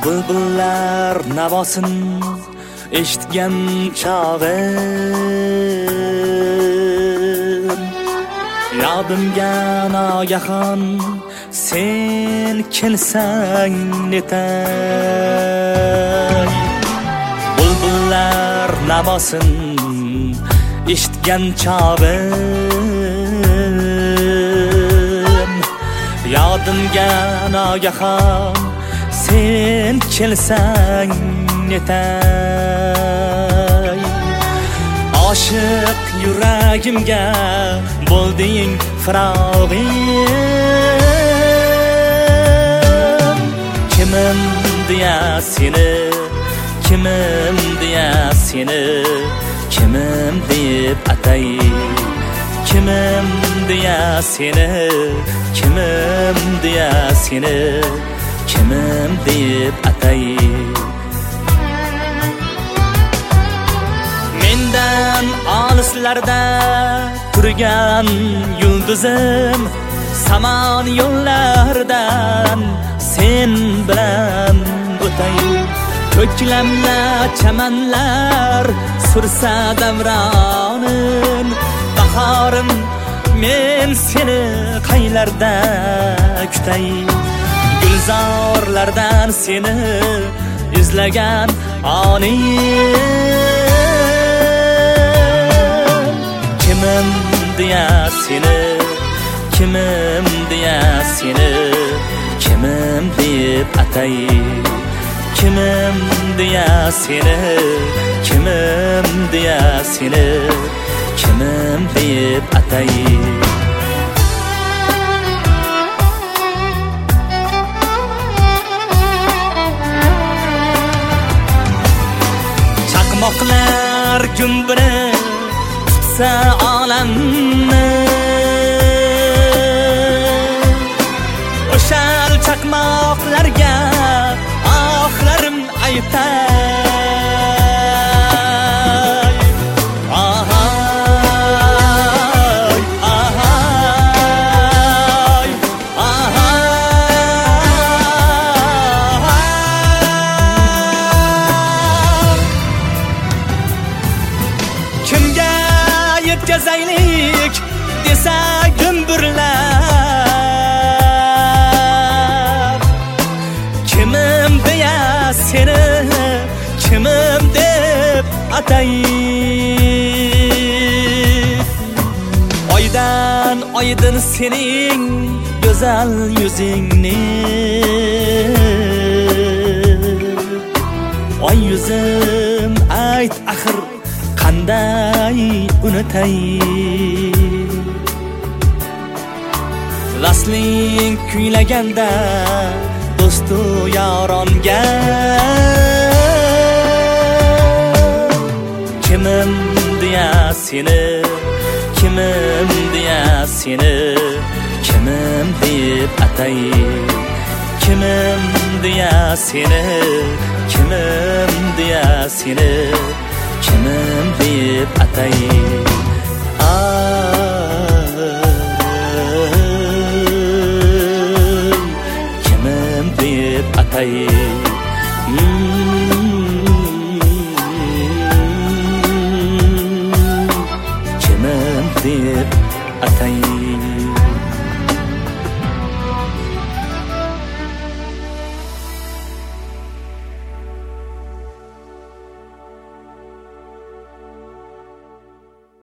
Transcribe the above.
Bulbullar navosin eshitgan chog'im yodimga nogahon sen kelsang netay. Bulbullar navosin eshitgan chog'im yodimga nogahon sen kelsang netay. Oshiq yuragimga bo'lding firog'im. Kimim deya seni, kimim deya seni, kimim deb atay. Kimim deya seni, kimim deya seni, kimim deb atay. Mendan olislarda turgan yulduzim, samon yo'llardan sen bilan o'tay. Ko'klamla chamanlar sursa davronim, bahorim men seni qaylarda kutay. Gulzorlardan seni izlagan onim. Kimim deya seni, kimim deya seni, kimim deb atay. Kimim deya seni, kimim deya seni, kimim deb atay. Chaqmoqlar gumbini tutsa olamni, o'shal chaqmoqlarga oxlarim aytay. Ahay, ahay, ahay. Kimga yetkazaylik desa gumburlab. Kimim deya seni, kimim deb atay. Oydan oydin sening go'zal yuzingni, oy yuzim ayt axir qanday unutay. Vasling kuylaganda do'stu yoronga, kimim deya seni, kimim deya seni, kimim deb atay. Kimim deya seni, kimim deya seni, kimim deb atay. Kimim deb atay. Kimim deb atay.